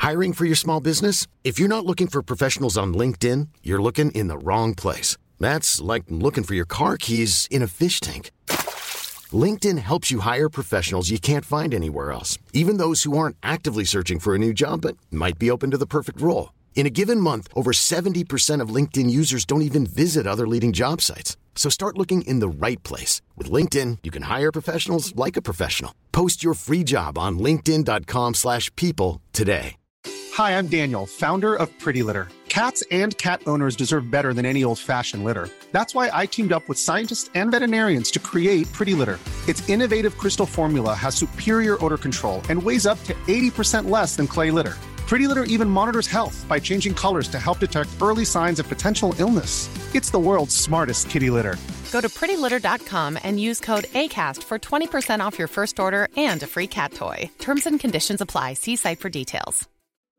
Hiring for your small business? If you're not looking for professionals on LinkedIn, you're looking in the wrong place. That's like looking for your car keys in a fish tank. LinkedIn helps you hire professionals you can't find anywhere else, even those who aren't actively searching for a new job but might be open to the perfect role. In a given month, over 70% of LinkedIn users don't even visit other leading job sites. So start looking in the right place. With LinkedIn, you can hire professionals like a professional. Post your free job on linkedin.com/people today. Hi, I'm Daniel, founder of Pretty Litter. Cats and cat owners deserve better than any old-fashioned litter. That's why I teamed up with scientists and veterinarians to create Pretty Litter. Its innovative crystal formula has superior odor control and weighs up to 80% less than clay litter. Pretty Litter even monitors health by changing colors to help detect early signs of potential illness. It's the world's smartest kitty litter. Go to prettylitter.com and use code ACAST for 20% off your first order and a free cat toy. Terms and conditions apply. See site for details.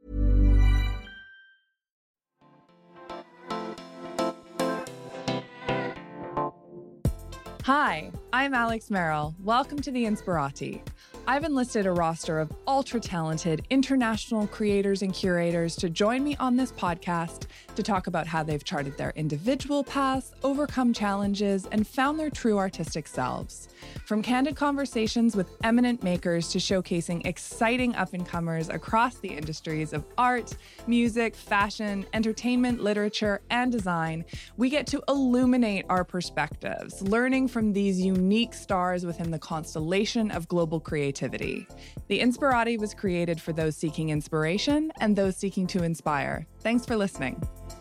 Hi, I'm Alex Merrill. Welcome to The Inspirati. I've enlisted a roster of ultra-talented international creators and curators to join me on this podcast to talk about how they've charted their individual paths, overcome challenges, and found their true artistic selves. From candid conversations with eminent makers to showcasing exciting up-and-comers across the industries of art, music, fashion, entertainment, literature, and design, we get to illuminate our perspectives, learning from these unique stars within the constellation of global creativity. The Inspirati was created for those seeking inspiration and those seeking to inspire. Thanks for listening.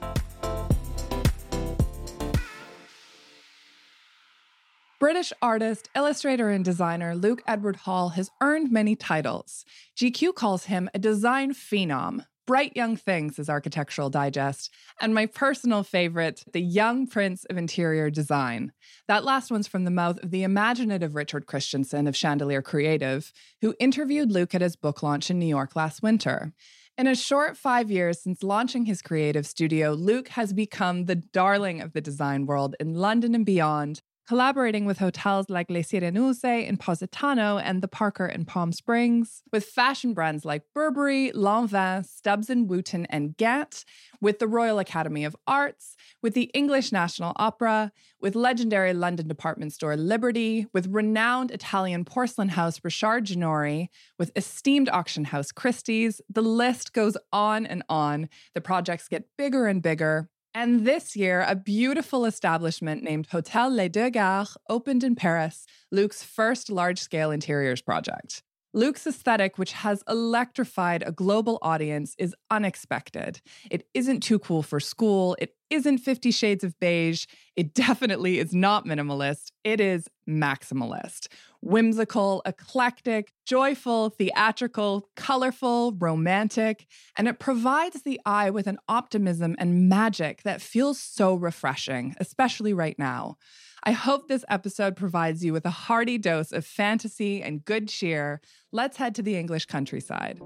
British artist, illustrator, and designer Luke Edward Hall has earned many titles. GQ calls him a design phenom. Bright Young Things is Architectural Digest, and my personal favorite, the Young Prince of Interior Design. That last one's from the mouth of the imaginative Richard Christensen of Chandelier Creative, who interviewed Luke at his book launch in New York last winter. In a short 5 years since launching his creative studio, Luke has become the darling of the design world in London and beyond, collaborating with hotels like Le Sirenuse in Positano and The Parker in Palm Springs, with fashion brands like Burberry, Lanvin, Stubbs & Wootton, and Gant, with the Royal Academy of Arts, with the English National Opera, with legendary London department store Liberty, with renowned Italian porcelain house Richard Ginori, with esteemed auction house Christie's. The list goes on and on. The projects get bigger and bigger. And this year, a beautiful establishment named Hotel Les Deux Gares opened in Paris, Luke's first large-scale interiors project. Luke's aesthetic, which has electrified a global audience, is unexpected. It isn't too cool for school. It isn't 50 Shades of Beige. It definitely is not minimalist. It is maximalist. Whimsical, eclectic, joyful, theatrical, colorful, romantic, and it provides the eye with an optimism and magic that feels so refreshing, especially right now. I hope this episode provides you with a hearty dose of fantasy and good cheer. Let's head to the English countryside.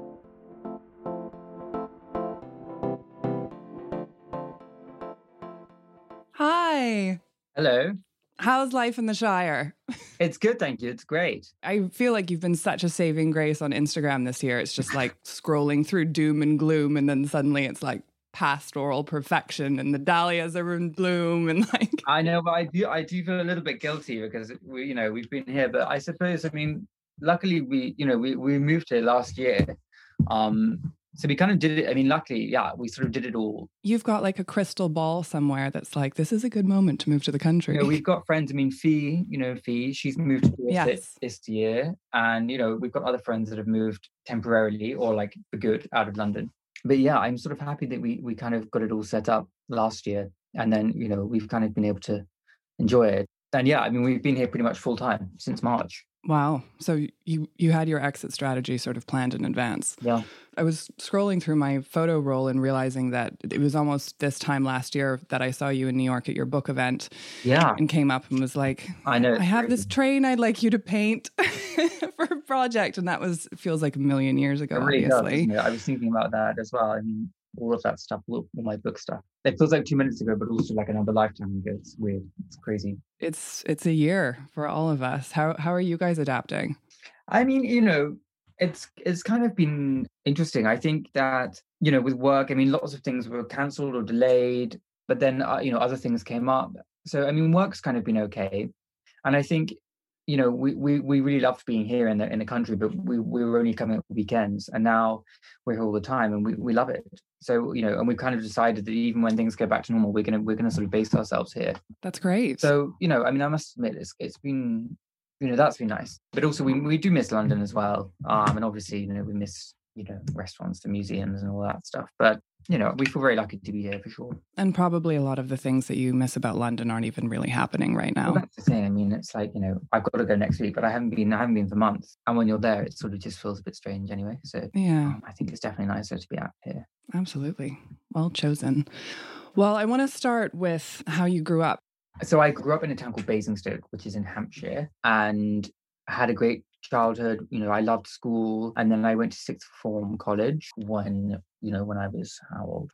Hi. Hello. How's life in the Shire? It's good, thank you. It's great. I feel like you've been such a saving grace on Instagram this year. It's just like scrolling through doom and gloom, and then suddenly it's like pastoral perfection and the dahlias are in bloom and like I know, but I do feel a little bit guilty because we've been here, but I suppose, luckily we moved here last year. So we kind of did it. Luckily, yeah, we sort of did it all. You've got like a crystal ball somewhere that's like, this is a good moment to move to the country. We've got friends. Fee, she's moved to this year. And, we've got other friends that have moved temporarily or like for good out of London. But yeah, I'm sort of happy that we kind of got it all set up last year. And then, we've kind of been able to enjoy it. And yeah, we've been here pretty much full time since March. Wow. So you had your exit strategy sort of planned in advance. Yeah. I was scrolling through my photo roll and realizing that it was almost this time last year that I saw you in New York at your book event. Yeah. And came up and was like, I know. I have this train I'd like you to paint for a project. And that feels like a million years ago, it really obviously. Does, I was thinking about that as well. All of that stuff, all my book stuff. It feels like 2 minutes ago, but also like another lifetime ago. It's weird. It's crazy. It's a year for all of us. How are you guys adapting? It's kind of been interesting. I think that, with work, I mean, lots of things were cancelled or delayed, but then, other things came up. So, I mean, work's kind of been okay. And I think, we really loved being here in the country, but we were only coming at weekends, and now we're here all the time, and we love it. So, and we've kind of decided that even when things go back to normal, we're gonna sort of base ourselves here. That's great. So, I mean, I must admit, it's been, that's been nice. But also we do miss London as well. And obviously, we miss, restaurants, the museums and all that stuff. But, we feel very lucky to be here for sure. And probably a lot of the things that you miss about London aren't even really happening right now. Well, that's the thing. I mean, it's like, I've got to go next week, but I haven't been for months. And when you're there, it sort of just feels a bit strange anyway. So yeah, I think it's definitely nicer to be out here. Absolutely. Well chosen. Well, I want to start with how you grew up. So I grew up in a town called Basingstoke, which is in Hampshire, and I had a great childhood. I loved school, and then I went to sixth form college when I was how old?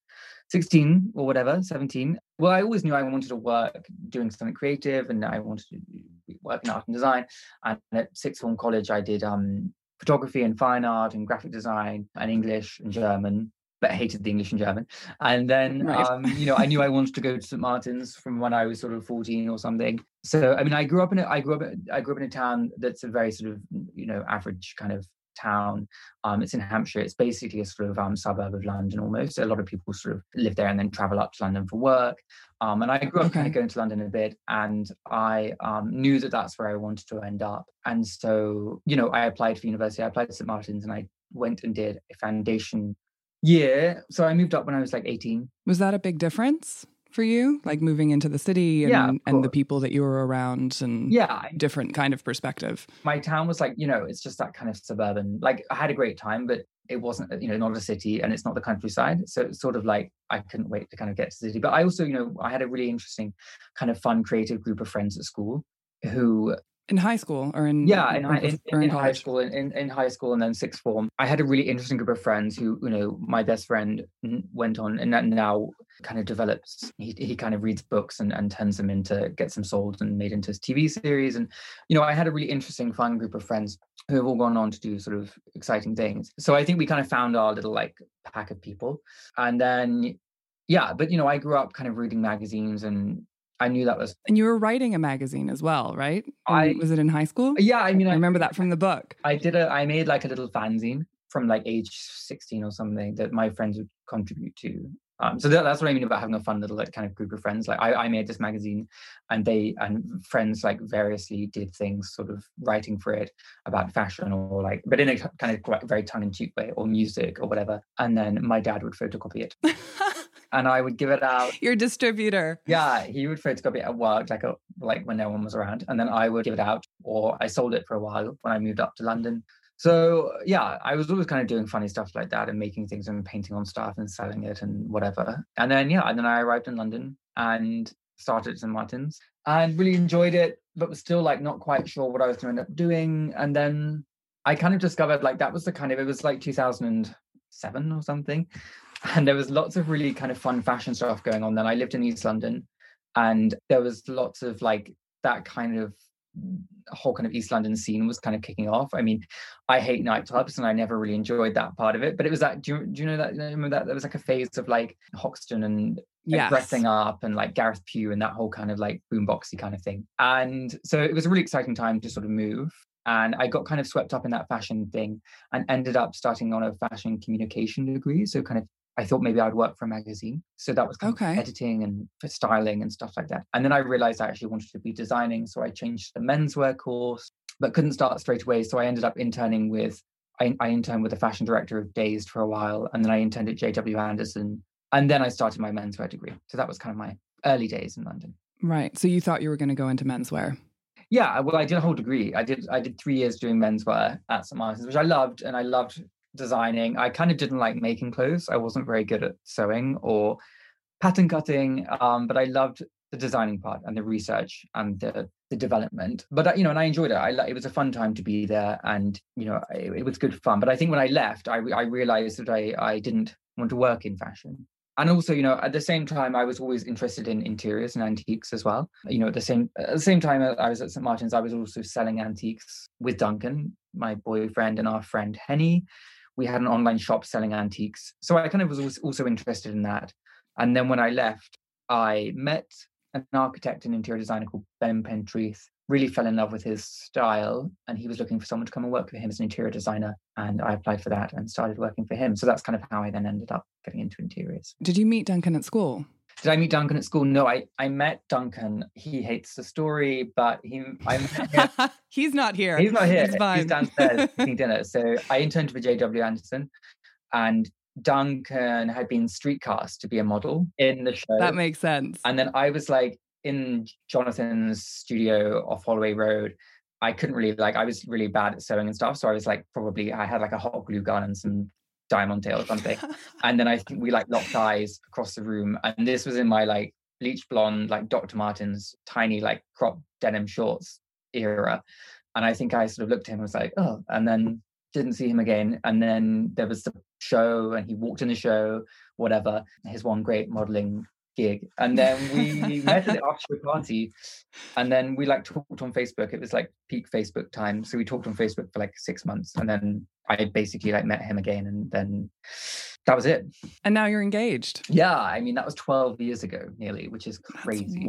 16 or whatever, 17. Well, I always knew I wanted to work doing something creative, and I wanted to work in art and design. And at sixth form college, I did photography and fine art and graphic design and English and German. But I hated the English and German. And then, right. I knew I wanted to go to St. Martin's from when I was sort of 14 or something. So, I mean, I grew up in a town that's a very sort of, average kind of town. It's in Hampshire. It's basically a sort of suburb of London almost. So a lot of people sort of live there and then travel up to London for work. And I grew up kind of going to London a bit, and I knew that that's where I wanted to end up. And so, I applied for university. I applied to St. Martin's, and I went and did a foundation year. So I moved up when I was like 18. Was that a big difference for you? Like moving into the city and the people that you were around and different kind of perspective? My town was like, it's just that kind of suburban, like I had a great time, but it wasn't, not a city, and it's not the countryside. So it's sort of like, I couldn't wait to kind of get to the city. But I also, I had a really interesting kind of fun, creative group of friends at school who... In high school or in high school, in high school, and then sixth form, I had a really interesting group of friends who, my best friend went on and now kind of develops. He kind of reads books and turns them gets them sold and made into TV series. And, I had a really interesting, fun group of friends who have all gone on to do sort of exciting things. So I think we kind of found our little like pack of people. And then, but, I grew up kind of reading magazines, and I knew that was... And you were writing a magazine as well, right? Was it in high school? Yeah, I mean... I remember that from the book. I made like a little fanzine from like age 16 or something that my friends would contribute to. So that's what I mean about having a fun little like kind of group of friends. Like I made this magazine, and friends like variously did things, sort of writing for it about fashion or like, but in a kind of very tongue-in-cheek way, or music or whatever. And then my dad would photocopy it. And I would give it out. Your distributor. Yeah, he would photocopy it at work, like when no one was around. And then I would give it out, or I sold it for a while when I moved up to London. So yeah, I was always kind of doing funny stuff like that and making things and painting on stuff and selling it and whatever. And then, and then I arrived in London and started at St. Martin's and really enjoyed it, but was still like not quite sure what I was going to end up doing. And then I kind of discovered like that was it was like 2007 or something. And there was lots of really kind of fun fashion stuff going on. Then I lived in East London, and there was lots of like that kind of whole kind of East London scene was kind of kicking off. I mean, I hate nightclubs, and I never really enjoyed that part of it. But it was that, do you know that? Remember that there was like a phase of like Hoxton and Dressing Up and like Gareth Pugh and that whole kind of like boomboxy kind of thing. And so it was a really exciting time to sort of move. And I got kind of swept up in that fashion thing and ended up starting on a fashion communication degree. So kind of I thought maybe I'd work for a magazine. So that was kind of editing and for styling and stuff like that. And then I realized I actually wanted to be designing. So I changed to the menswear course, but couldn't start straight away. So I ended up interning I interned with the fashion director of Dazed for a while. And then I interned at JW Anderson. And then I started my menswear degree. So that was kind of my early days in London. Right. So you thought you were going to go into menswear? Yeah. Well, I did a whole degree. I did 3 years doing menswear at St. Martin's, which I loved. And I loved designing. I kind of didn't like making clothes. I wasn't very good at sewing or pattern cutting, but I loved the designing part and the research and the development. But and I enjoyed it. It was a fun time to be there, and it was good fun. But I think when I left, I realized that I didn't want to work in fashion. And also, you know, at the same time, I was always interested in interiors and antiques as well. You know, at the same time I was at St. Martin's, I was also selling antiques with Duncan, my boyfriend, and our friend Henny. We had an online shop selling antiques. So I kind of was also interested in that. And then when I left, I met an architect and interior designer called Ben Pentreath, really fell in love with his style, and he was looking for someone to come and work for him as an interior designer. And I applied for that and started working for him. So that's kind of how I then ended up getting into interiors. Did you meet Duncan at school? Did I meet Duncan at school? No, I met Duncan. He hates the story, but he's not here. He's not here. It's fine. He's downstairs eating dinner. So I interned for JW Anderson, and Duncan had been streetcast to be a model in the show. That makes sense. And then I was like in Jonathan's studio off Holloway Road. I couldn't really I was really bad at sewing and stuff. So I was like, I had like a hot glue gun and some diamond tail or something. And then I think we like locked eyes across the room. And this was in my like bleach blonde, like Dr. Martens, tiny like crop denim shorts era. And I think I sort of looked at him and was like, oh, and then didn't see him again. And then there was the show and he walked in the show, whatever, his one great modeling gig. And then we met at the after party, and then we like talked on Facebook. It was like peak Facebook time. So we talked on Facebook for like 6 months, and then I basically like met him again, and then that was it. And now you're engaged. Yeah, I mean, that was 12 years ago nearly, which is crazy.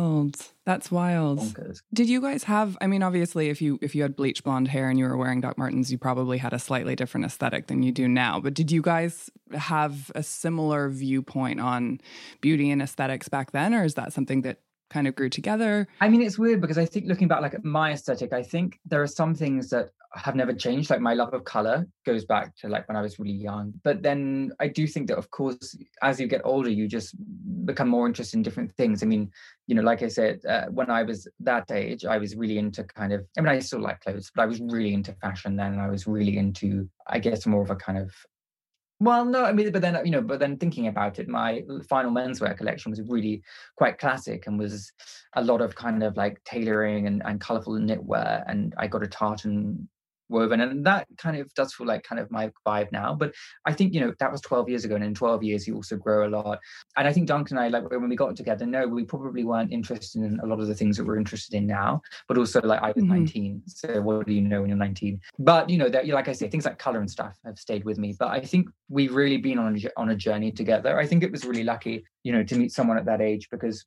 That's wild. Bonkers. Did you guys have, I mean, obviously if you had bleach blonde hair and you were wearing Doc Martens, you probably had a slightly different aesthetic than you do now. But did you guys have a similar viewpoint on beauty and aesthetics back then? Or is that something that kind of grew together? I mean, it's weird because I think looking back like at my aesthetic, I think there are some things that have never changed. Like my love of color goes back to like when I was really young. But then I do think that, of course, as you get older, you just become more interested in different things. I mean, you know, like I said, when I was that age, I was really into kind of, I mean, I still like clothes, but I was really into fashion then. And I was really into, I guess, more of a kind of, well, no, I mean, but then thinking about it, my final menswear collection was really quite classic and was a lot of kind of like tailoring and colorful knitwear. And I got a tartan woven, and that kind of does feel like kind of my vibe now. But I think, you know, that was 12 years ago, and in 12 years you also grow a lot. And I think Duncan and I, like when we got together, no, we probably weren't interested in a lot of the things that we're interested in now. But also, like, I was 19, so what do you know when you're 19? But you know, that, like I say, things like color and stuff have stayed with me. But I think we've really been on a journey together. I think it was really lucky, you know, to meet someone at that age, because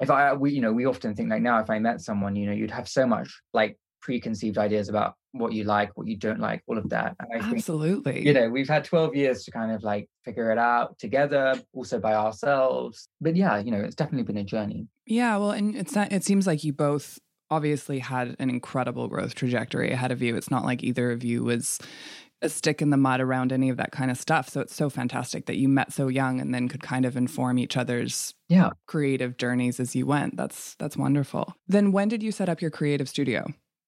we often think like now, if I met someone, you know, you'd have so much like preconceived ideas about what you like, what you don't like, all of that. And I think, absolutely, you know, we've had 12 years to kind of like figure it out together, also by ourselves. But yeah, you know, it's definitely been a journey. Yeah, well, and it seems like you both obviously had an incredible growth trajectory ahead of you. It's not like either of you was a stick in the mud around any of that kind of stuff. So it's so fantastic that you met so young and then could kind of inform each other's creative journeys as you went. That's wonderful. Then when did you set up your creative studio?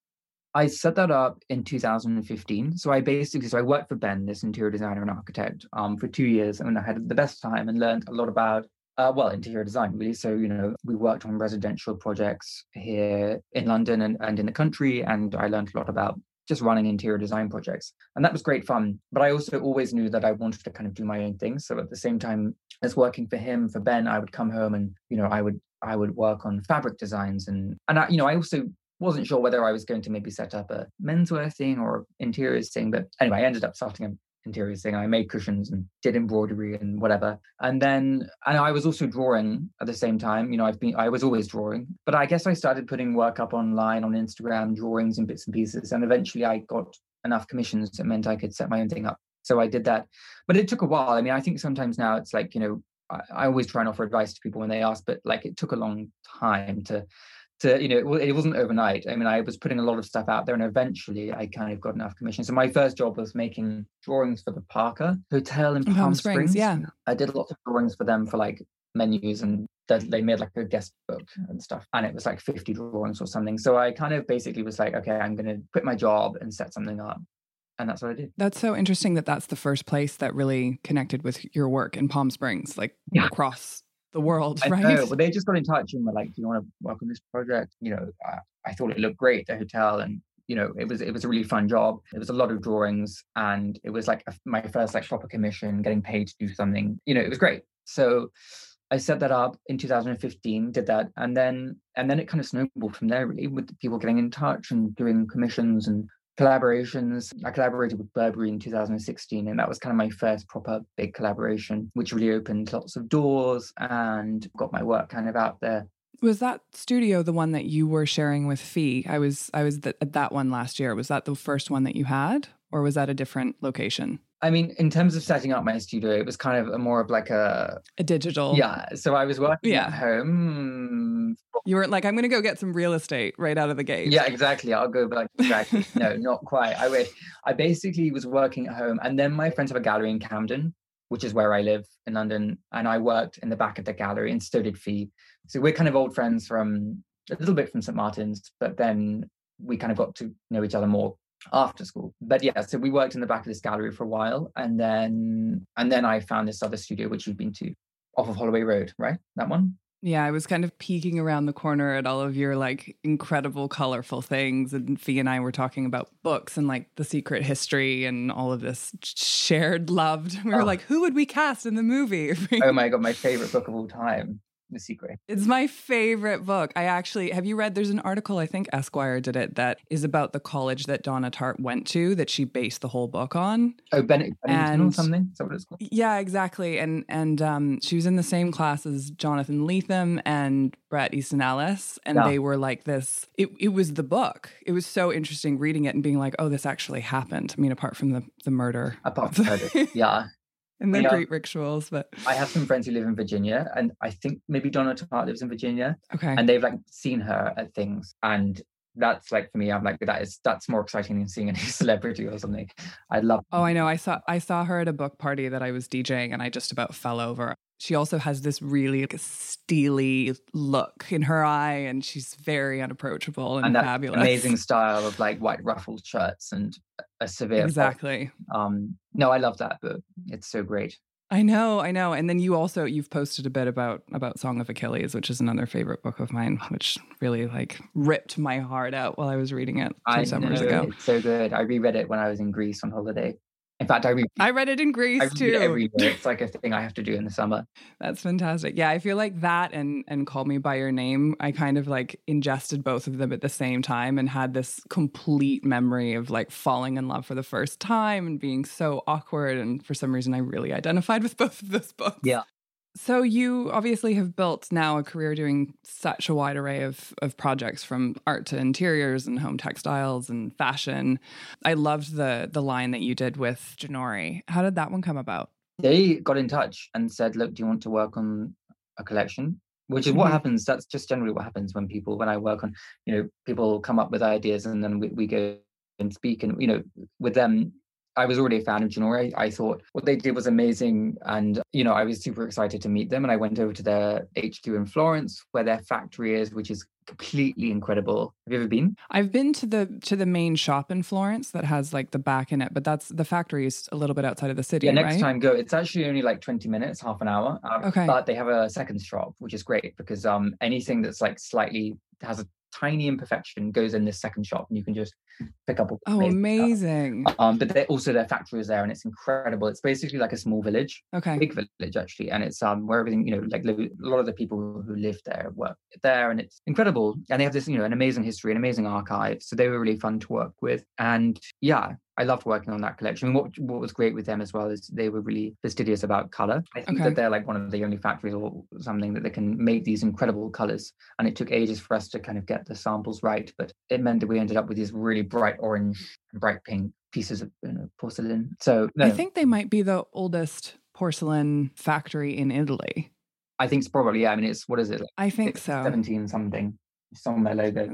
I set that up in 2015. So I worked for Ben, this interior designer and architect, for 2 years. And I had the best time and learned a lot about, interior design, really. So, you know, we worked on residential projects here in London and in the country. And I learned a lot about just running interior design projects. And that was great fun. But I also always knew that I wanted to kind of do my own thing. So at the same time as working for him, for Ben, I would come home and, you know, I would work on fabric designs. And I, you know, I also wasn't sure whether I was going to maybe set up a menswear thing or interiors thing. But anyway, I ended up starting an interiors thing. I made cushions and did embroidery and whatever. And I was also drawing at the same time. You know, I was always drawing, but I guess I started putting work up online on Instagram, drawings and bits and pieces. And eventually I got enough commissions that meant I could set my own thing up. So I did that, but it took a while. I mean, I think sometimes now it's like, you know, I always try and offer advice to people when they ask, but like it took a long time to you know, it wasn't overnight. I mean, I was putting a lot of stuff out there, and eventually I kind of got enough commissions. So my first job was making drawings for the Parker Hotel in Palm Springs. Yeah, I did lots of drawings for them for like menus, and they made like a guest book and stuff, and it was like 50 drawings or something. So I kind of basically was like, okay, I'm going to quit my job and set something up. And that's what I did. That's so interesting that that's the first place that really connected with your work in Palm Springs, like across the world, right? I know. Well, they just got in touch and were like, do you want to work on this project? You know, I thought it looked great, the hotel, and you know, it was a really fun job. It was a lot of drawings, and it was like my first like proper commission, getting paid to do something. You know, it was great. So I set that up in 2015, did that, and then it kind of snowballed from there, really, with people getting in touch and doing commissions and collaborations. I collaborated with Burberry in 2016, and that was kind of my first proper big collaboration, which really opened lots of doors and got my work kind of out there. Was that studio the one that you were sharing with Fee? I was at that one last year. Was that the first one that you had, or was that a different location? I mean, in terms of setting up my studio, it was kind of more of like a digital. Yeah. So I was working at home. You weren't like, I'm going to go get some real estate right out of the gate. Yeah, exactly. I'll go back. Exactly. No, not quite. I wish. I basically was working at home. And then my friends have a gallery in Camden, which is where I live in London. And I worked in the back of the gallery, and so did Fee. So we're kind of old friends from a little bit from St. Martin's, but then we kind of got to know each other more after school. But yeah, so we worked in the back of this gallery for a while, and then I found this other studio which you've been to, off of Holloway Road, right? That one? Yeah, I was kind of peeking around the corner at all of your like incredible, colorful things, and Fee and I were talking about books and like The Secret History and all of this shared loved. We were like, who would we cast in the movie? Oh my God, my favorite book of all time. The Secret. It's my favorite book. Have you read, there's an article, I think Esquire did it, that is about the college that Donna Tartt went to, that she based the whole book on. Oh, Bennington or something? Is that what it's called? Yeah, exactly. And she was in the same class as Jonathan Lethem and Bret Easton Ellis. And they were like this, it was the book. It was so interesting reading it and being like, oh, this actually happened. I mean, apart from the murder. Apart from the murder, yeah. And the great rituals, but I have some friends who live in Virginia, and I think maybe Donna Tartt lives in Virginia. Okay. And they've like seen her at things, and that's like, for me, I'm like, that's more exciting than seeing a new celebrity or something. I'd love. Oh, I know. I saw her at a book party that I was DJing, and I just about fell over. She also has this really like, steely look in her eye, and she's very unapproachable and that fabulous. Amazing style of like white ruffled shirts and a severe. Exactly. No, I love that book. It's so great. I know. And then you've posted a bit about Song of Achilles, which is another favorite book of mine, which really like ripped my heart out while I was reading it 2 summers ago. It's so good. I reread it when I was in Greece on holiday. In fact, I read it in Greece too. Every year. It's like a thing I have to do in the summer. That's fantastic. Yeah, I feel like that and Call Me By Your Name, I kind of like ingested both of them at the same time and had this complete memory of like falling in love for the first time and being so awkward. And for some reason, I really identified with both of those books. Yeah. So you obviously have built now a career doing such a wide array of projects, from art to interiors and home textiles and fashion. I loved the line that you did with Ginori. How did that one come about? They got in touch and said, look, do you want to work on a collection? Which is what happens. That's just generally what happens when I work on, people come up with ideas, and then we go and speak. And, with them, I was already a fan of Ginori. I thought what they did was amazing. And, I was super excited to meet them. And I went over to their HQ in Florence, where their factory is, which is completely incredible. Have you ever been? I've been to the main shop in Florence that has like the back in it, but that's the factory is a little bit outside of the city. Yeah, next time go. It's actually only like 20 minutes, half an hour. Okay. But they have a second shop, which is great because anything that's like slightly has a tiny imperfection goes in this second shop, and you can just pick up. Amazing! But their factory is there, and it's incredible. It's basically like a small village, big village actually, and it's where everything like a lot of the people who live there work there, and it's incredible. And they have this an amazing history, an amazing archive. So they were really fun to work with, and yeah. I loved working on that collection. What was great with them as well is they were really fastidious about color. I think that they're like one of the only factories or something that they can make these incredible colors. And it took ages for us to kind of get the samples right, but it meant that we ended up with these really bright orange and bright pink pieces of porcelain. So I think they might be the oldest porcelain factory in Italy. I think it's probably, yeah. I mean, what is it? I think so. 17 something. It's on their logo.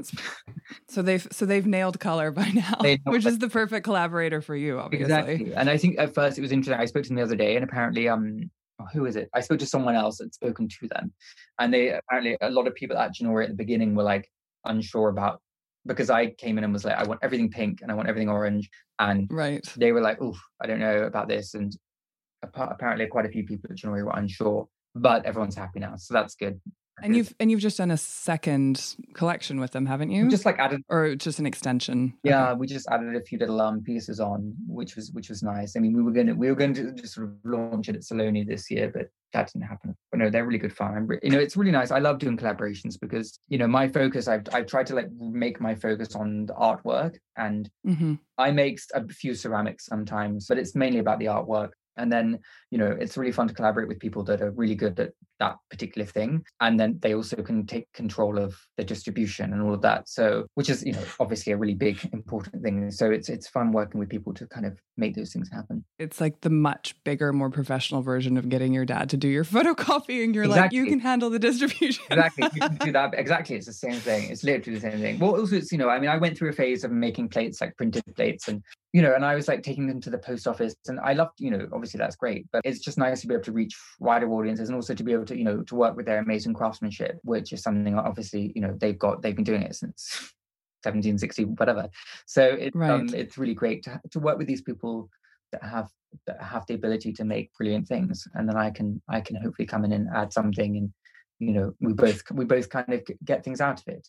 So they've nailed color by now, which is the perfect collaborator for you, obviously. Exactly. And I think at first it was interesting. I spoke to them the other day, and apparently, who is it? I spoke to someone else that's spoken to them, and apparently a lot of people at Ginori at the beginning were like unsure about, because I came in and was like, I want everything pink and I want everything orange, and they were like, oof, I don't know about this, and apparently quite a few people at Ginori were unsure, but everyone's happy now, so that's good. And you've just done a second collection with them, haven't you? Just like added, or just an extension? Yeah, we just added a few little pieces on, which was nice. I mean, we were going to just sort of launch it at Saloni this year, but that didn't happen. But no, they're really good fun. It's really nice. I love doing collaborations because, my focus, I've tried to make my focus on the artwork, and I make a few ceramics sometimes, but it's mainly about the artwork. And then, it's really fun to collaborate with people that are really good at that particular thing. And then they also can take control of the distribution and all of that. So, which is, obviously a really big, important thing. So it's fun working with people to kind of make those things happen. It's like the much bigger, more professional version of getting your dad to do your photocopying. You're exactly. Like, you can handle the distribution. Exactly. You can do that. Exactly. It's the same thing. It's literally the same thing. Well, also, it's, I went through a phase of making plates, like printed plates, and and I was like taking them to the post office, and I loved, obviously that's great, but it's just nice to be able to reach wider audiences, and also to be able to, to work with their amazing craftsmanship, which is something obviously, they've been doing it since 1760, whatever. So it's really great to work with these people that have the ability to make brilliant things, and then I can hopefully come in and add something, and we both kind of get things out of it.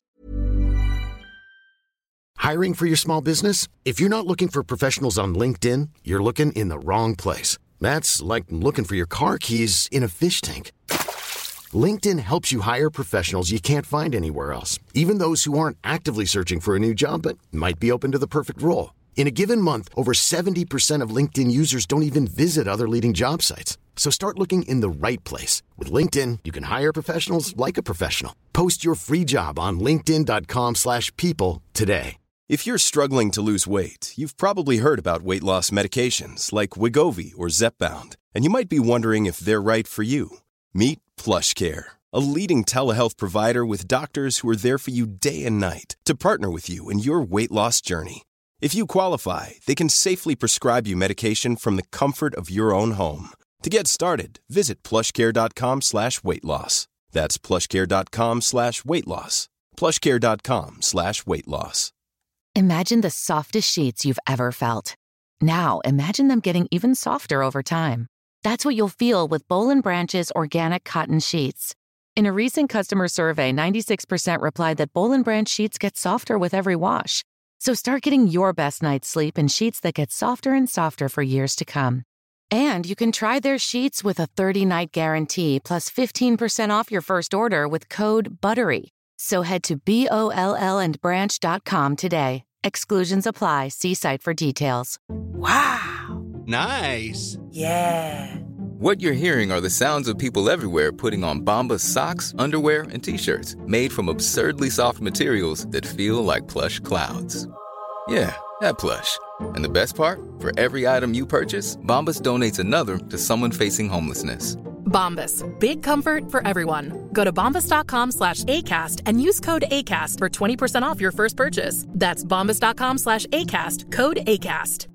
Hiring for your small business? If you're not looking for professionals on LinkedIn, you're looking in the wrong place. That's like looking for your car keys in a fish tank. LinkedIn helps you hire professionals you can't find anywhere else, even those who aren't actively searching for a new job but might be open to the perfect role. In a given month, over 70% of LinkedIn users don't even visit other leading job sites. So start looking in the right place. With LinkedIn, you can hire professionals like a professional. Post your free job on linkedin.com/people today. If you're struggling to lose weight, you've probably heard about weight loss medications like Wegovy or Zepbound, and you might be wondering if they're right for you. Meet PlushCare, a leading telehealth provider with doctors who are there for you day and night to partner with you in your weight loss journey. If you qualify, they can safely prescribe you medication from the comfort of your own home. To get started, visit plushcare.com/weightloss. That's plushcare.com/weightloss. plushcare.com/weightloss. Imagine the softest sheets you've ever felt. Now, imagine them getting even softer over time. That's what you'll feel with Boll & Branch's organic cotton sheets. In a recent customer survey, 96% replied that Boll & Branch sheets get softer with every wash. So start getting your best night's sleep in sheets that get softer and softer for years to come. And you can try their sheets with a 30-night guarantee plus 15% off your first order with code BUTTERY. So head to BOLLandbranch.com today. Exclusions apply. See site for details. Wow. Nice. Yeah. What you're hearing are the sounds of people everywhere putting on Bombas socks, underwear, and T-shirts made from absurdly soft materials that feel like plush clouds. Yeah, that plush. And the best part? For every item you purchase, Bombas donates another to someone facing homelessness. Bombas. Big comfort for everyone. Go to bombas.com/ACAST and use code ACAST for 20% off your first purchase. That's bombas.com/ACAST. Code ACAST.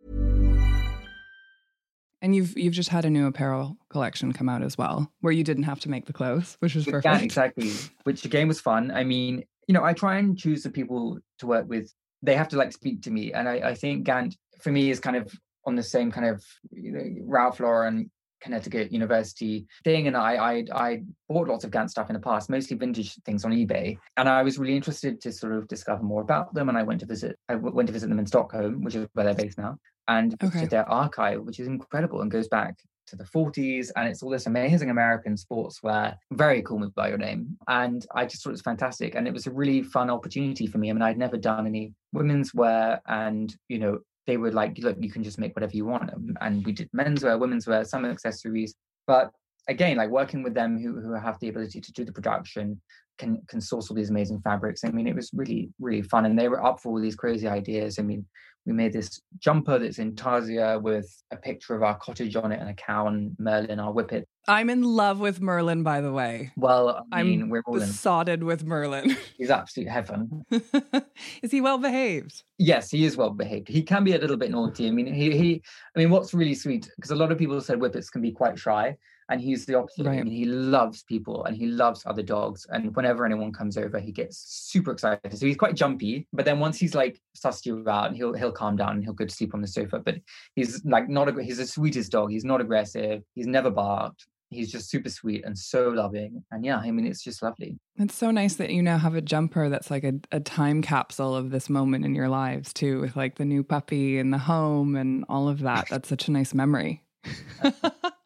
And you've just had a new apparel collection come out as well, where you didn't have to make the clothes, which was perfect. Yeah, exactly. Which again was fun. I mean, I try and choose the people to work with. They have to speak to me. And I think Gant, for me, is kind of on the same kind of Ralph Lauren, Connecticut University thing. And I bought lots of Gant stuff in the past, mostly vintage things on eBay. And I was really interested to sort of discover more about them. And I went to visit them in Stockholm, which is where they're based now, and visited their archive, which is incredible and goes back to the 40s. And it's all this amazing American sportswear, very cool Move By Your Name. And I just thought it was fantastic. And it was a really fun opportunity for me. I mean, I'd never done any women's wear, and, they were like, look, you can just make whatever you want. And we did menswear, women's wear, some accessories. But again, working with them who have the ability to do the production, can source all these amazing fabrics. I mean, it was really, really fun. And they were up for all these crazy ideas. I mean, we made this jumper that's intarsia with a picture of our cottage on it and a cow and Merlin, our whippet. I'm in love with Merlin, by the way. Well, we're all besotted with Merlin. He's absolute heaven. Is he well behaved? Yes, he is well behaved. He can be a little bit naughty. I mean, what's really sweet, because a lot of people said whippets can be quite shy, and he's the opposite. Right. I mean, he loves people and he loves other dogs. And whenever anyone comes over, he gets super excited. So he's quite jumpy, but then once he's sussed you out, and he'll calm down and he'll go to sleep on the sofa. But he's he's the sweetest dog. He's not aggressive. He's never barked. He's just super sweet and so loving. And yeah, I mean, it's just lovely. It's so nice that you now have a jumper that's like a time capsule of this moment in your lives too, with the new puppy and the home and all of that. That's such a nice memory.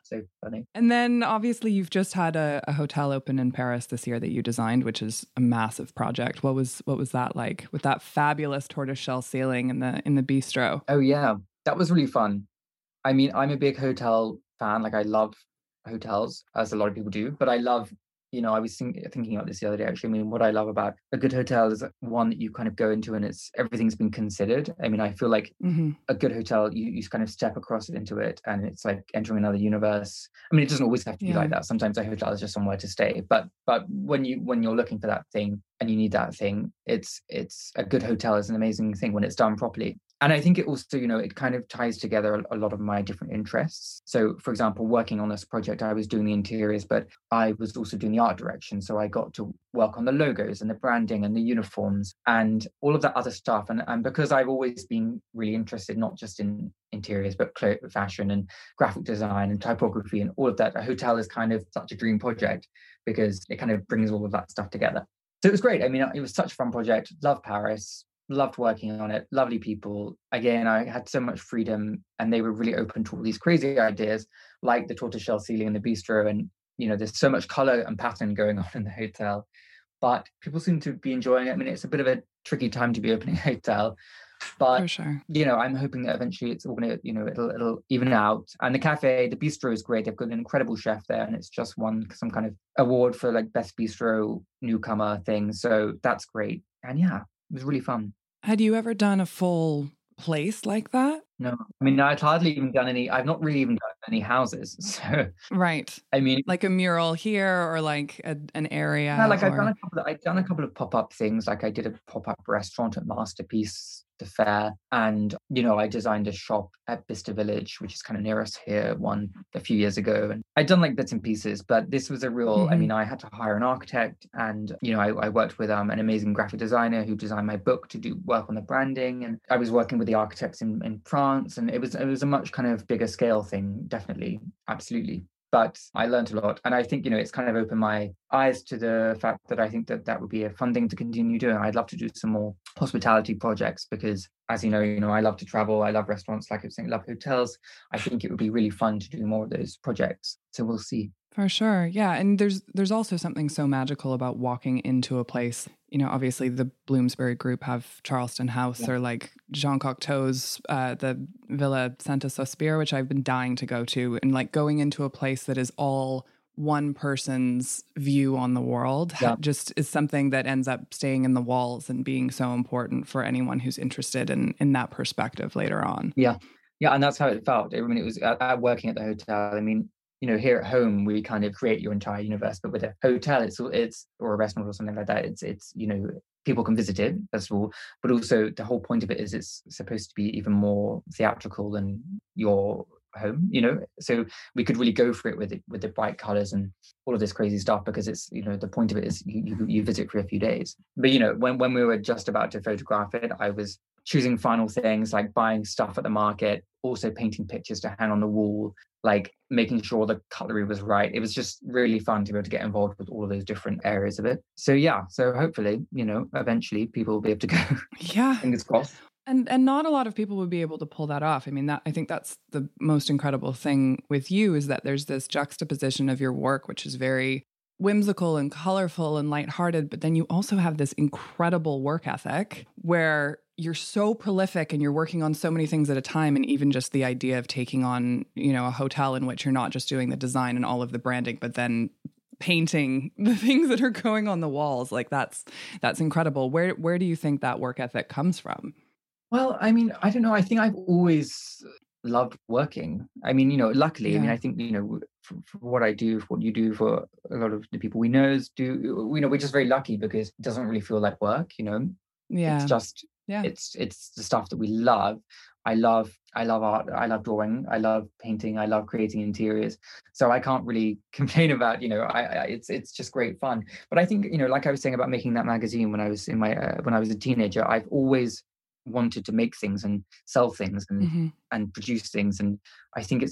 So funny. And then obviously you've just had a hotel open in Paris this year that you designed, which is a massive project. What was that like with that fabulous tortoiseshell ceiling in the bistro? Oh yeah, that was really fun. I mean, I'm a big hotel fan. Like I love hotels, as a lot of people do, but I love, I was thinking about this the other day, actually. I mean, what I love about a good hotel is one that you kind of go into and everything's been considered. I mean, I feel like a good hotel, you kind of step across into it and it's like entering another universe. I mean, it doesn't always have to be like that. Sometimes a hotel is just somewhere to stay. But when you're looking for that thing and you need that thing, it's a good hotel is an amazing thing when it's done properly. And I think it also, it kind of ties together a lot of my different interests. So, for example, working on this project, I was doing the interiors, but I was also doing the art direction. So I got to work on the logos and the branding and the uniforms and all of that other stuff. And because I've always been really interested, not just in interiors, but fashion and graphic design and typography and all of that, a hotel is kind of such a dream project because it kind of brings all of that stuff together. So it was great. I mean, it was such a fun project. Loved Paris. Loved working on it. Lovely people. Again, I had so much freedom and they were really open to all these crazy ideas like the tortoiseshell ceiling in the bistro. And, there's so much color and pattern going on in the hotel, but people seem to be enjoying it. I mean, it's a bit of a tricky time to be opening a hotel, but, for sure. I'm hoping that eventually it's all going to, it'll even out. And the cafe, the bistro is great. They've got an incredible chef there and it's just won some kind of award for like best bistro newcomer thing. So that's great. And yeah, it was really fun. Had you ever done a full place like that? No, I mean, I've hardly even done I've not really even done any houses. So, right. I mean, like a mural here or like an area. No, like I've done a couple of pop-up things. Like I did a pop-up restaurant at Masterpiece, the fair. And, I designed a shop at Bicester Village, which is kind of near us here, one a few years ago. And I'd done like bits and pieces, but this was a real, I mean, I had to hire an architect and, I worked with an amazing graphic designer who designed my book to do work on the branding. And I was working with the architects in France. And it was a much kind of bigger scale thing, definitely. Absolutely. But I learned a lot. And I think, it's kind of opened my eyes to the fact that I think that would be a fun thing to continue doing. I'd love to do some more hospitality projects because, as you know, I love to travel. I love restaurants, like I was saying, I love hotels. I think it would be really fun to do more of those projects. So we'll see. For sure. Yeah. And there's also something so magical about walking into a place. Obviously the Bloomsbury Group have Charleston House or like Jean Cocteau's, the Villa Santa Sospir, which I've been dying to go to. And like going into a place that is all one person's view on the world just is something that ends up staying in the walls and being so important for anyone who's interested in that perspective later on. Yeah. Yeah. And that's how it felt. I mean, it was working at the hotel. I mean, here at home, we kind of create your entire universe, but with a hotel, it's or a restaurant or something like that. It's people can visit it, first of all, but also the whole point of it is it's supposed to be even more theatrical than your home, so we could really go for it with the bright colors and all of this crazy stuff because it's, the point of it is you visit for a few days. But, when we were just about to photograph it, I was choosing final things like buying stuff at the market, also painting pictures to hang on the wall, like making sure the cutlery was right. It was just really fun to be able to get involved with all of those different areas of it. So yeah, so hopefully, eventually people will be able to go. Yeah. Fingers crossed. And not a lot of people would be able to pull that off. I mean, I think that's the most incredible thing with you is that there's this juxtaposition of your work, which is very whimsical and colorful and lighthearted, but then you also have this incredible work ethic where you're so prolific and you're working on so many things at a time. And even just the idea of taking on, a hotel in which you're not just doing the design and all of the branding, but then painting the things that are going on the walls. Like that's incredible. Where do you think that work ethic comes from? Well, I mean, I don't know. I think I've always loved working. I mean, luckily, I mean, I think, for what I do, for what you do, for a lot of the people we know do, we're just very lucky because it doesn't really feel like work, Yeah. It's just, it's the stuff that we love. I love art. I love drawing. I love painting. I love creating interiors. So I can't really complain about, it's just great fun. But I think, like I was saying about making that magazine when I was when I was a teenager, I've always wanted to make things and sell things and produce things. And I think it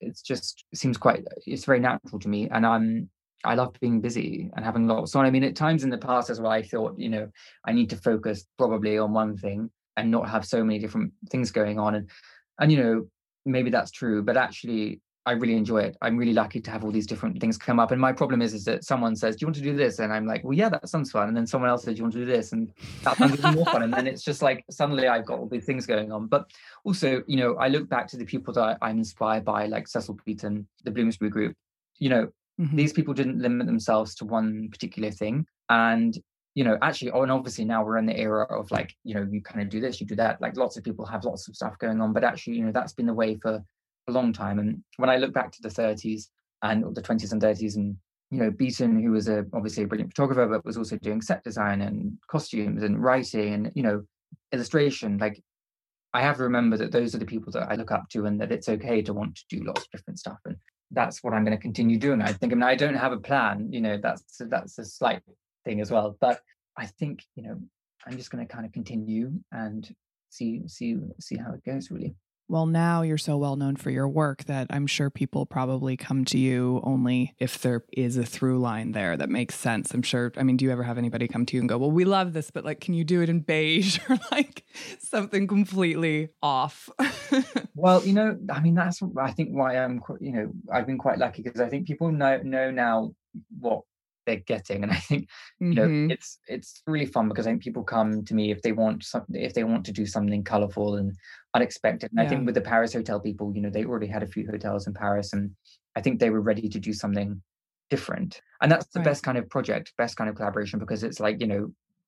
seems it's very natural to me. And I love being busy and having lots on. I mean, at times in the past as well, I thought, I need to focus probably on one thing and not have so many different things going on. And maybe that's true, but actually I really enjoy it. I'm really lucky to have all these different things come up. And my problem is that someone says, do you want to do this? And I'm like, well, yeah, that sounds fun. And then someone else says, do you want to do this? And that sounds even more fun. And then it's just like, suddenly I've got all these things going on. But also, you know, I look back to the people that I'm inspired by, like Cecil Beaton, the Bloomsbury Group. You know, these people didn't limit themselves to one particular thing. And, you know, actually, and obviously now we're in the era of like, you know, you kind of do this, you do that. Like lots of people have lots of stuff going on. But actually, you know, that's been the way for a long time. And when I look back to the 30s and the 20s and 30s, and you know, Beaton, who was obviously a brilliant photographer, but was also doing set design and costumes and writing and, you know, illustration, like I have to remember that those are the people that I look up to, and that it's okay to want to do lots of different stuff. And that's what I'm going to continue doing. I think, I mean, I don't have a plan, you know, that's a slight thing as well, but I think, you know, I'm just going to kind of continue and see how it goes, really. Well, now you're so well known for your work that I'm sure people probably come to you only if there is a through line there that makes sense. I'm sure. I mean, do you ever have anybody come to you and go, well, we love this, but like, can you do it in beige or like something completely off? Well, you know, I mean, that's, I think why you know, I've been quite lucky because I think people know now what they're getting. And I think, you know, it's really fun because I think people come to me if they want to do something colorful and unexpected. And I think with the Paris hotel people, you know, they already had a few hotels in Paris, and I think they were ready to do something different. And that's the best kind of project, best kind of collaboration, because it's like, you know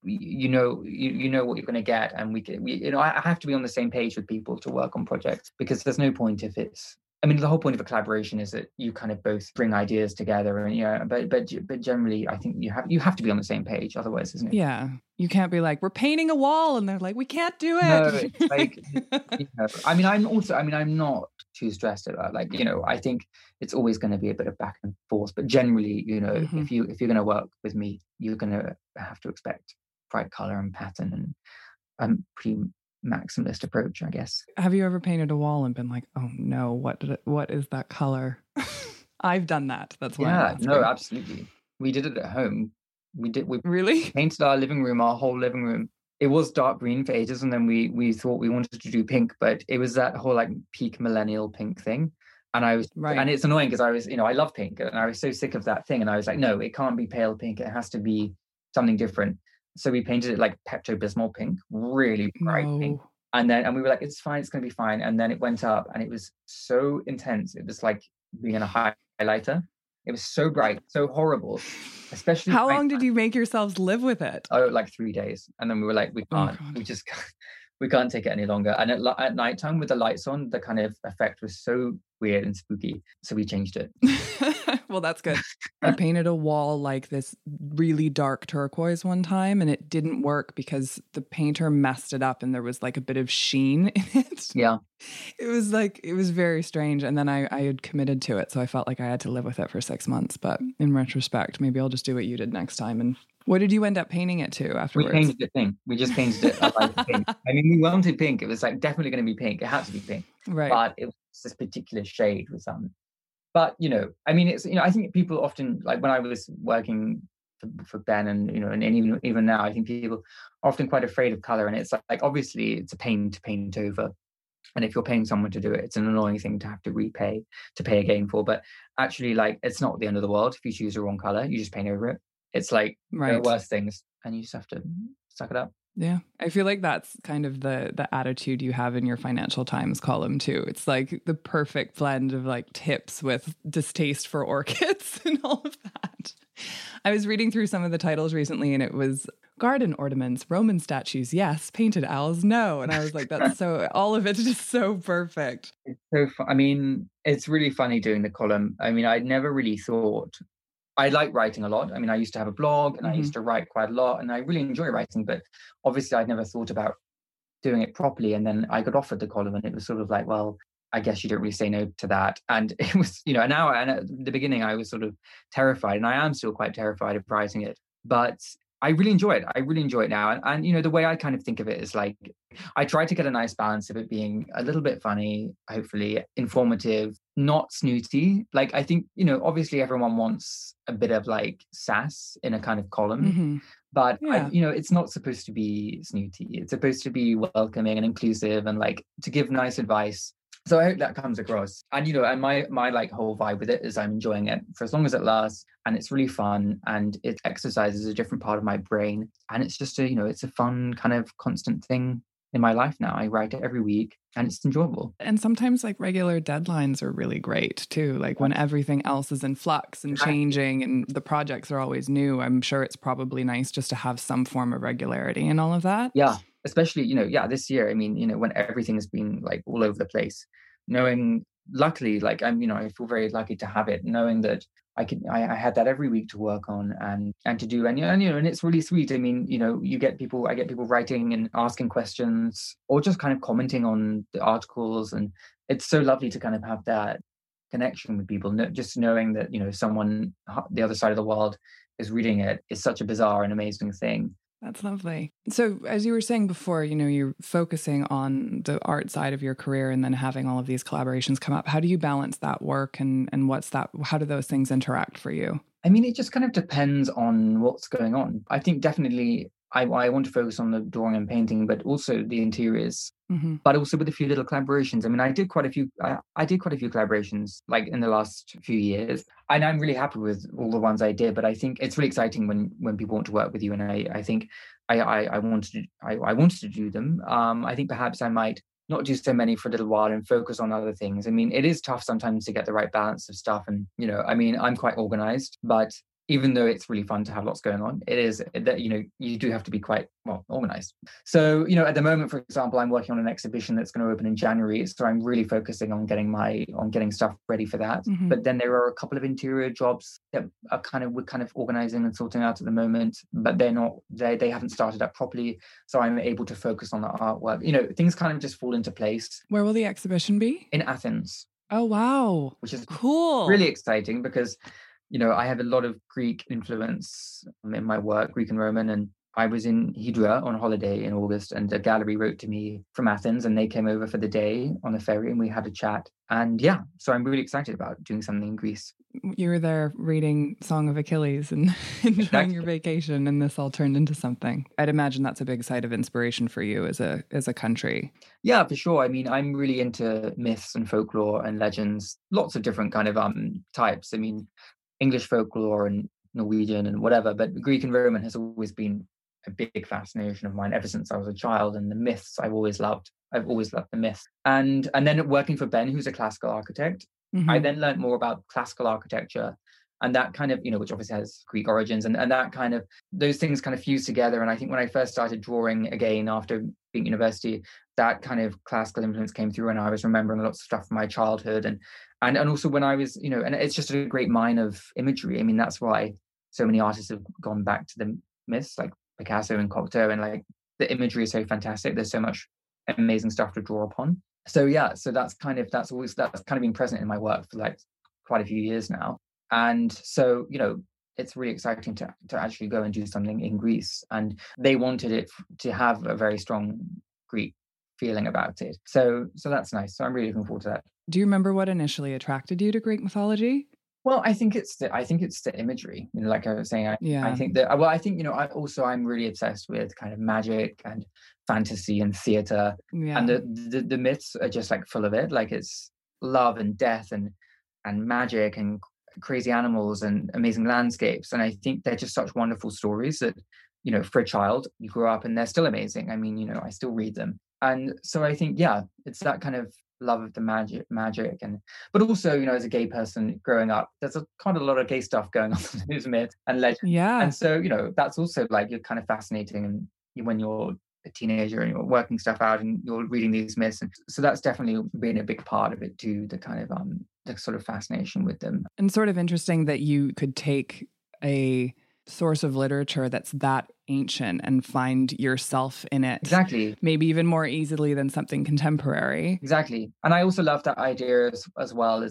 what you're going to get. And we you know, I have to be on the same page with people to work on projects, because there's no point if it's, I mean, the whole point of a collaboration is that you kind of both bring ideas together, and yeah, but generally, I think you have to be on the same page, otherwise, isn't it? Yeah, you can't be like, we're painting a wall, and they're like, we can't do it. No, it's like, you know, I mean, I'm not too stressed about, like, you know, I think it's always going to be a bit of back and forth, but generally, you know, if you're going to work with me, you're going to have to expect bright color and pattern and pretty maximalist approach, I guess. Have you ever painted a wall and been like, oh no, what is that color? I've done that. That's why. Yeah, no, absolutely. We did it at home. We really painted our whole living room. It was dark green for ages, and then we thought we wanted to do pink, but it was that whole like peak millennial pink thing. And I was and it's annoying because I was, you know, I love pink, and I was so sick of that thing, and I was like, no, it can't be pale pink. It has to be something different. So we painted it like Pepto-Bismol pink, really bright pink. And we were like, it's fine, it's going to be fine. And then it went up, and it was so intense. It was like being in a highlighter. It was so bright, so horrible. Especially. How long did you make yourselves live with it? Oh, like 3 days. And then we were like, we can't, we can't take it any longer. And at nighttime with the lights on, the kind of effect was so weird and spooky. So we changed it. Well, that's good. I painted a wall like this really dark turquoise one time, and it didn't work because the painter messed it up and there was like a bit of sheen in it. Yeah. It was very strange. And then I had committed to it. So I felt like I had to live with it for 6 months. But in retrospect, maybe I'll just do what you did next time. And what did you end up painting it to afterwards? We painted it pink. We just painted it like pink. I mean, we wanted pink. It was like definitely going to be pink. It had to be pink. Right. But it was this particular shade with some. But, you know, I mean, it's, you know, I think people often, like when I was working for Ben and, you know, and even now, I think people are often quite afraid of color. And it's like obviously it's a pain to paint over. And if you're paying someone to do it, it's an annoying thing to have to pay again for. But actually, like, it's not the end of the world if you choose the wrong color. You just paint over it. It's like the worst things, and you just have to suck it up. Yeah. I feel like that's kind of the attitude you have in your Financial Times column too. It's like the perfect blend of like tips with distaste for orchids and all of that. I was reading through some of the titles recently, and it was garden ornaments, Roman statues, yes, painted owls, no. And I was like, that's so, all of it's just so perfect. It's so fun. I mean, it's really funny doing the column. I mean, I'd never really thought, I like writing a lot. I mean, I used to have a blog and I used to write quite a lot, and I really enjoy writing, but obviously I'd never thought about doing it properly. And then I got offered the column, and it was sort of like, well, I guess you don't really say no to that. And it was, you know, and at the beginning I was sort of terrified, and I am still quite terrified of writing it, but I really enjoy it. I really enjoy it now. And, you know, the way I kind of think of it is like, I try to get a nice balance of it being a little bit funny, hopefully informative, not snooty. Like, I think, you know, obviously everyone wants a bit of like sass in a kind of column, but you know, it's not supposed to be snooty. It's supposed to be welcoming and inclusive, and like to give nice advice So I hope that comes across. And, and my like whole vibe with it is I'm enjoying it for as long as it lasts, and it's really fun, and it exercises a different part of my brain. And it's just it's a fun kind of constant thing in my life now. I write it every week and it's enjoyable. And sometimes like regular deadlines are really great too. Like when everything else is in flux and changing and the projects are always new, I'm sure it's probably nice just to have some form of regularity and all of that. Yeah. Especially, this year, I mean, when everything has been like all over the place, luckily, like I feel very lucky to have it, knowing that I had that every week to work on and to do, and it's really sweet. I mean, I get people writing and asking questions or just kind of commenting on the articles, and it's so lovely to kind of have that connection with people. Just knowing that someone the other side of the world is reading it is such a bizarre and amazing thing. That's lovely. So as you were saying before, you're focusing on the art side of your career and then having all of these collaborations come up. How do you balance that work and how do those things interact for you? I mean, it just kind of depends on what's going on. I think definitely I want to focus on the drawing and painting, but also the interiors, but also with a few little collaborations. I mean, I did quite a few collaborations like in the last few years, and I'm really happy with all the ones I did. But I think it's really exciting when people want to work with you, and I think I wanted to do them. I think perhaps I might not do so many for a little while and focus on other things. I mean, it is tough sometimes to get the right balance of stuff, and I mean, I'm quite organized, but even though it's really fun to have lots going on, it is that, you do have to be quite organized. So, at the moment, for example, I'm working on an exhibition that's going to open in January. So I'm really focusing on getting stuff ready for that. Mm-hmm. But then there are a couple of interior jobs that we're kind of organizing and sorting out at the moment, but they haven't started up properly. So I'm able to focus on the artwork. Things kind of just fall into place. Where will the exhibition be? In Athens. Oh, wow. Which is cool. Really exciting because I have a lot of Greek influence in my work, Greek and Roman, and I was in Hydra on holiday in August, and a gallery wrote to me from Athens, and they came over for the day on a ferry, and we had a chat. And so I'm really excited about doing something in Greece. You were there reading Song of Achilles and enjoying your vacation, and this all turned into something. I'd imagine that's a big site of inspiration for you as a country. Yeah, for sure. I mean, I'm really into myths and folklore and legends, lots of different kind of types. I mean, English folklore and Norwegian and whatever, but Greek and Roman has always been a big fascination of mine ever since I was a child. And the myths I've always loved the myths. And then working for Ben, who's a classical architect, I then learned more about classical architecture, and that kind of, which obviously has Greek origins, and that kind of, those things kind of fused together. And I think when I first started drawing again after being at university, that kind of classical influence came through, and I was remembering lots of stuff from my childhood, and also when I was, and it's just a great mine of imagery. I mean, that's why so many artists have gone back to the myths, like Picasso and Cocteau, and like the imagery is so fantastic. There's so much amazing stuff to draw upon. So so that's kind of been present in my work for like quite a few years now. And so, it's really exciting to actually go and do something in Greece. And they wanted it to have a very strong Greek feeling about it. So that's nice. So I'm really looking forward to that. Do you remember what initially attracted you to Greek mythology? Well, I think it's the imagery. Like I was saying, I think that. Well, I think I'm really obsessed with kind of magic and fantasy and theater, and the myths are just like full of it. Like it's love and death and magic and crazy animals and amazing landscapes. And I think they're just such wonderful stories that for a child, you grow up and they're still amazing. I mean, I still read them, and so I think it's that kind of love of the magic but also as a gay person growing up, there's quite a lot of gay stuff going on in these myths and legends, and so that's also like you're kind of fascinating, and when you're a teenager and you're working stuff out and you're reading these myths, and so that's definitely been a big part of it too, the kind of the sort of fascination with them. And sort of interesting that you could take a source of literature that's that ancient and find yourself in it. Exactly. Maybe even more easily than something contemporary. Exactly. And I also love that idea as well.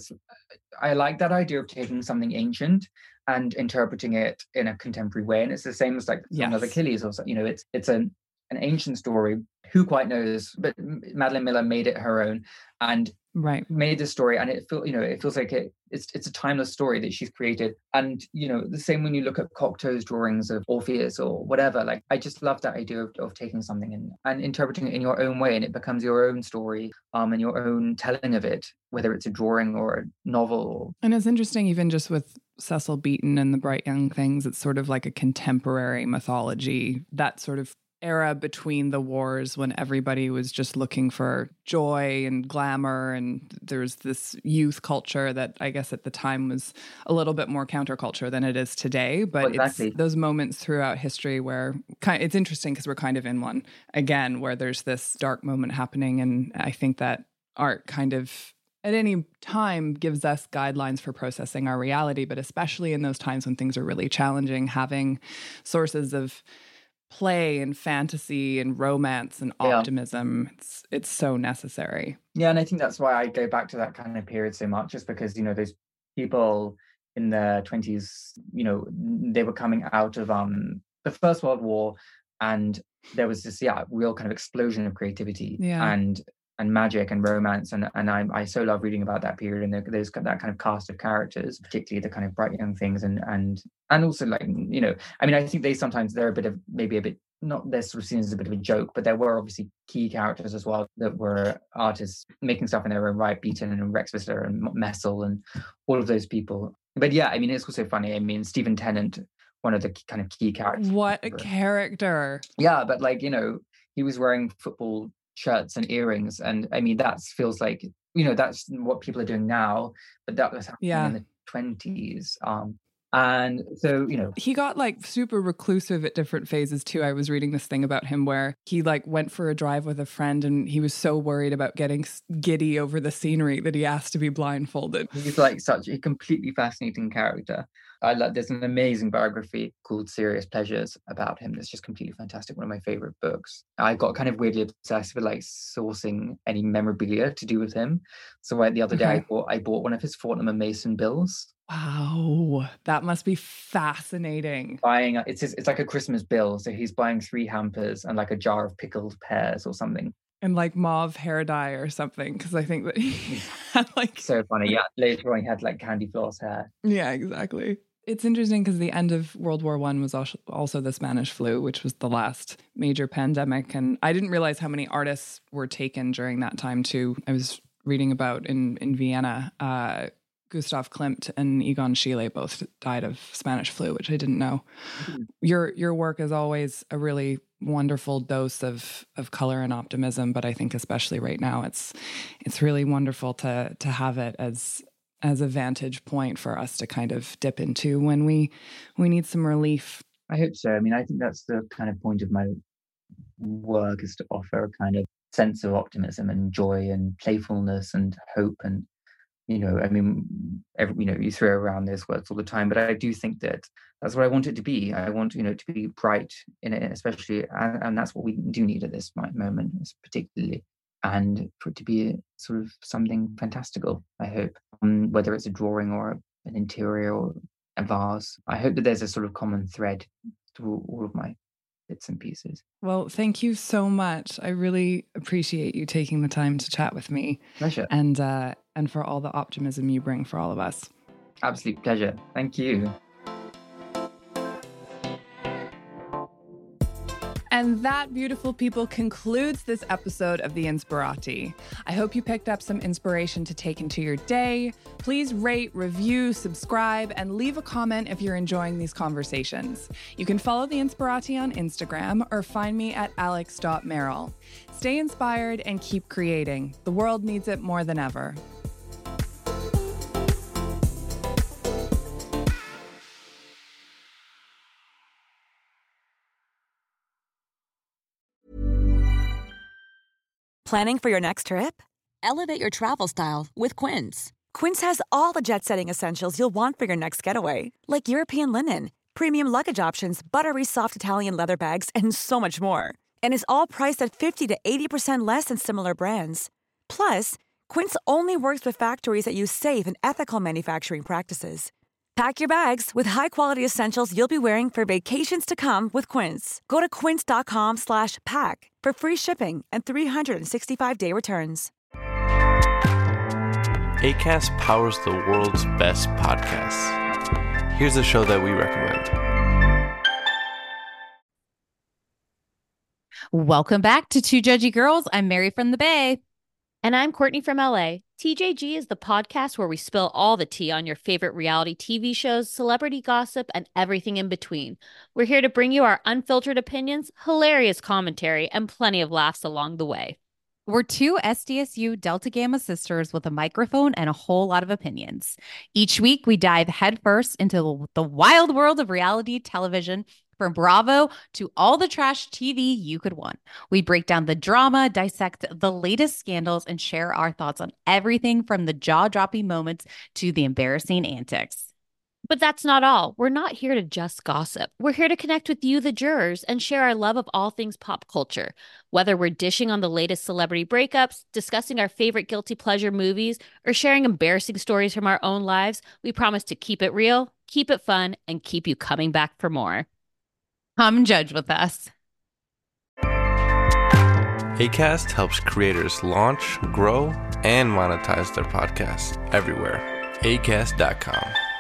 I like that idea of taking something ancient and interpreting it in a contemporary way. And it's the same as like Song of Achilles, or it's an ancient story who quite knows? But Madeline Miller made it her own and made the story, and it feels like it's a timeless story that she's created. And the same when you look at Cocteau's drawings of Orpheus or whatever. Like, I just love that idea of taking something and interpreting it in your own way, and it becomes your own story, and your own telling of it, whether it's a drawing or a novel. And it's interesting, even just with Cecil Beaton and the Bright Young Things, it's sort of like a contemporary mythology, that sort of era between the wars when everybody was just looking for joy and glamour, and there's this youth culture that I guess at the time was a little bit more counterculture than it is today. But It's those moments throughout history where it's interesting because we're kind of in one again where there's this dark moment happening, and I think that art kind of at any time gives us guidelines for processing our reality, but especially in those times when things are really challenging, having sources of play and fantasy and romance and optimism, it's so necessary. Yeah, and I think that's why I go back to that kind of period so much, just because those people in the 20s, they were coming out of the First World War, and there was this real kind of explosion of creativity and magic and romance, and I so love reading about that period, and there's that kind of cast of characters, particularly the kind of Bright Young Things, and also like I think they're maybe a bit not, they're sort of seen as a bit of a joke, but there were obviously key characters as well that were artists making stuff in their own right, Beaton and Rex Whistler and Messel and all of those people. But it's also funny. Stephen Tennant, one of the kind of key characters. What a character! Yeah, but he was wearing football shirts and earrings, and that feels like that's what people are doing now, but that was happening in the 20s. And so he got super reclusive at different phases too. I was reading this thing about him where he went for a drive with a friend, and he was so worried about getting giddy over the scenery that he asked to be blindfolded. He's such a completely fascinating character. There's an amazing biography called Serious Pleasures about him that's just completely fantastic. One of my favorite books. I got kind of weirdly obsessed with sourcing any memorabilia to do with him. So the other day I bought one of his Fortnum and Mason bills. Wow, that must be fascinating. It's like a Christmas bill. So he's buying 3 hampers and a jar of pickled pears or something. And mauve hair dye or something, because I think that he had so funny. Yeah, later on he had candy floss hair. Yeah, exactly. It's interesting because the end of World War I was also the Spanish flu, which was the last major pandemic. And I didn't realize how many artists were taken during that time too. I was reading about in Vienna, Gustav Klimt and Egon Schiele both died of Spanish flu, which I didn't know. Mm-hmm. Your work is always a really wonderful dose of color and optimism, but I think especially right now, it's really wonderful to have it as a vantage point for us to kind of dip into when we need some relief. I hope so. I think that's the kind of point of my work, is to offer a kind of sense of optimism and joy and playfulness and hope. And you throw around those words all the time, but I do think that that's what I want it to be. I want to be bright in it, especially, and that's what we do need at this moment, particularly, and for it to be sort of something fantastical. I hope, whether it's a drawing or an interior or a vase. I hope that there's a sort of common thread to all of my bits and pieces. Well, thank you so much. I really appreciate you taking the time to chat with me. Pleasure. And for all the optimism you bring for all of us. Absolute pleasure. Thank you. And that, beautiful people, concludes this episode of The Inspirati. I hope you picked up some inspiration to take into your day. Please rate, review, subscribe, and leave a comment if you're enjoying these conversations. You can follow The Inspirati on Instagram or find me at alex.merrill. Stay inspired and keep creating. The world needs it more than ever. Planning for your next trip? Elevate your travel style with Quince. Quince has all the jet-setting essentials you'll want for your next getaway, like European linen, premium luggage options, buttery soft Italian leather bags, and so much more. And is all priced at 50 to 80% less than similar brands. Plus, Quince only works with factories that use safe and ethical manufacturing practices. Pack your bags with high-quality essentials you'll be wearing for vacations to come with Quince. Go to quince.com/pack for free shipping and 365-day returns. Acast powers the world's best podcasts. Here's a show that we recommend. Welcome back to Two Judgy Girls. I'm Mary from the Bay. And I'm Courtney from LA. TJG is the podcast where we spill all the tea on your favorite reality TV shows, celebrity gossip, and everything in between. We're here to bring you our unfiltered opinions, hilarious commentary, and plenty of laughs along the way. We're two SDSU Delta Gamma sisters with a microphone and a whole lot of opinions. Each week, we dive headfirst into the wild world of reality television, from Bravo to all the trash TV you could want. We break down the drama, dissect the latest scandals, and share our thoughts on everything from the jaw-dropping moments to the embarrassing antics. But that's not all. We're not here to just gossip. We're here to connect with you, the jurors, and share our love of all things pop culture. Whether we're dishing on the latest celebrity breakups, discussing our favorite guilty pleasure movies, or sharing embarrassing stories from our own lives, we promise to keep it real, keep it fun, and keep you coming back for more. Come judge with us. Acast helps creators launch, grow, and monetize their podcasts everywhere. Acast.com.